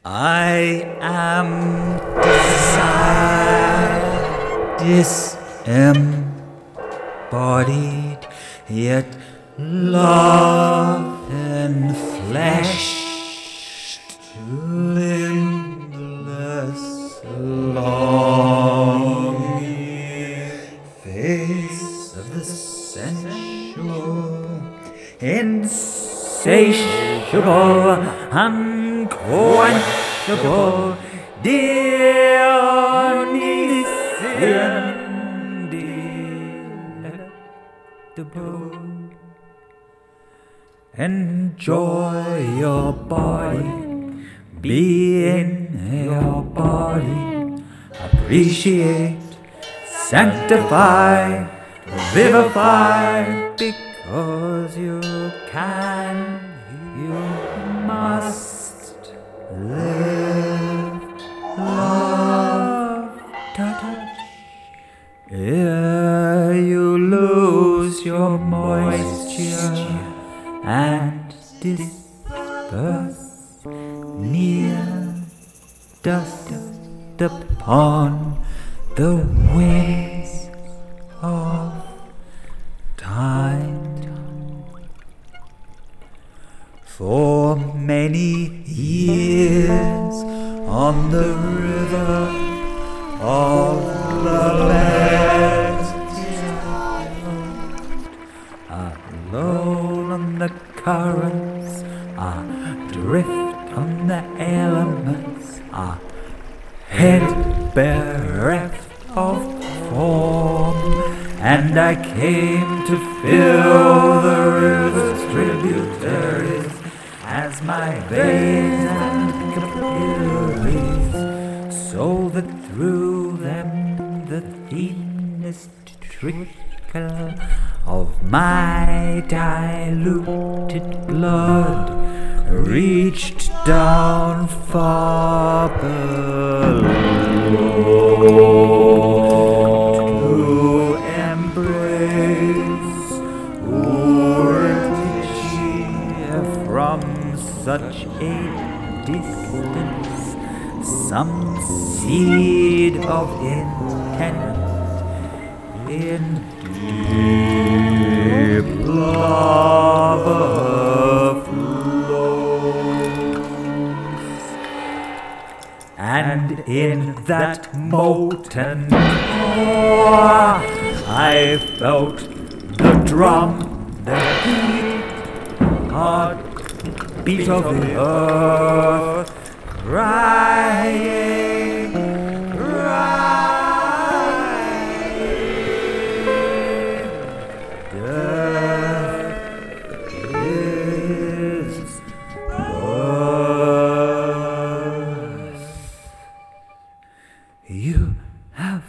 I am desire, disembodied, yet love enfleshed, limbless, longing face of the sensual, insatiable, unquenchable, Dionysian, delectable. Enjoy your body, be in your body, appreciate, sanctify, vivify, because you can, you must live, love, touch. Ere you lose your moisture and disperse near dust upon the wings of time. For many years on the river of lament, alone on the currents, adrift on the elements, head bereft of form, and I came to fill the river's tributaries as my veins and capillaries, so that through them the thinest trickle of my diluted blood reached down far below to embrace Urticia from such a distance, some seed of intent in deep lava flows, and in that molten core I felt the drum, the heartbeat of the earth, crying, death is birth. You have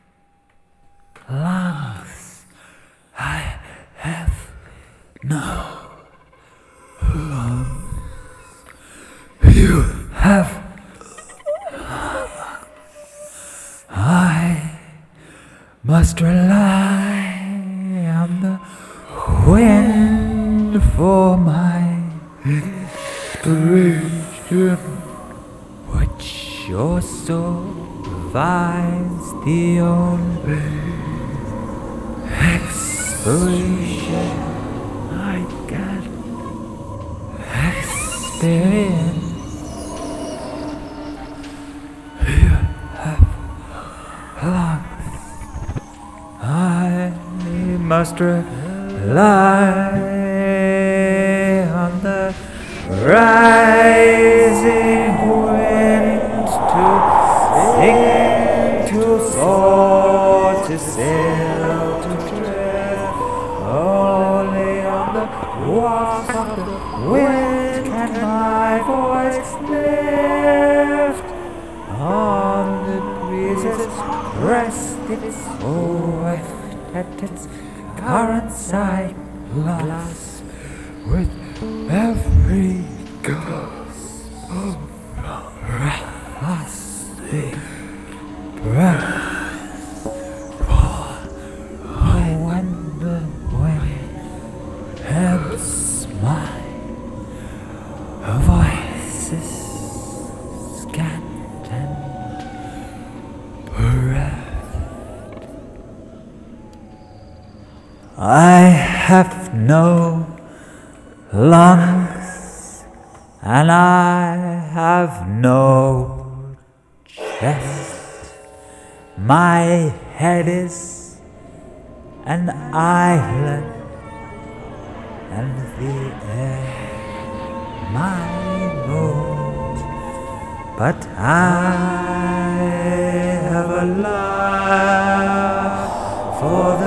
lungs. I have no lungs. You have lungs. I must rely on the wind for my inspiration, which your soul provides the only expiration I can experience. You have lungs. I must rely on the rising wind to sing, to soar, to sail, to tread. Only on the walks of the wind can my voice lift. On the breezes crest its swift at its currents I blast with every gust of breathlessly breath. For when the wind ebbs, my voice is scant and breath. I have no lungs, and I have no chest. My head is an island, and the air my moon, but I have a love for